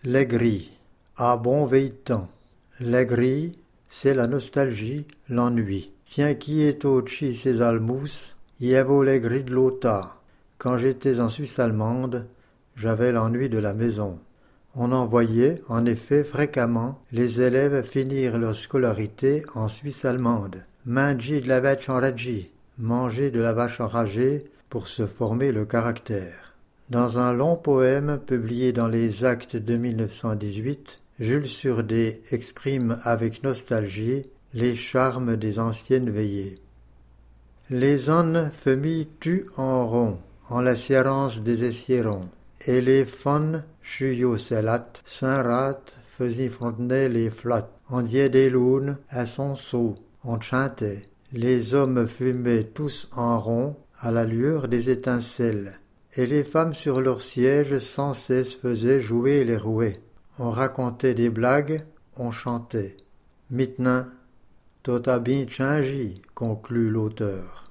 Les gris, à bon veilletant. Les gris, c'est la nostalgie, l'ennui. Tiens qui est au-chi ces almous, y vaut les gris de l'OTA. Quand j'étais en Suisse allemande, j'avais l'ennui de la maison. On en voyait, en effet, fréquemment les élèves finir leur scolarité en Suisse allemande. Manger de la vache enragée, manger de la vache enragée pour se former le caractère. Dans un long poème publié dans les Actes de 1918, Jules Surdé exprime avec nostalgie les charmes des anciennes veillées. Les onnes femilles tuent en rond, en la sierrance des essierons, et les fonnes chuyocelat, Saint-Rat, faisit frontenaient les flottes, on diait des lounes à son seau, on chantait. Les hommes fumaient tous en rond, à la lueur des étincelles, et les femmes sur leurs sièges sans cesse faisaient jouer les rouets. On racontait des blagues, on chantait. Maintenant, tout a bien changé, conclut l'auteur.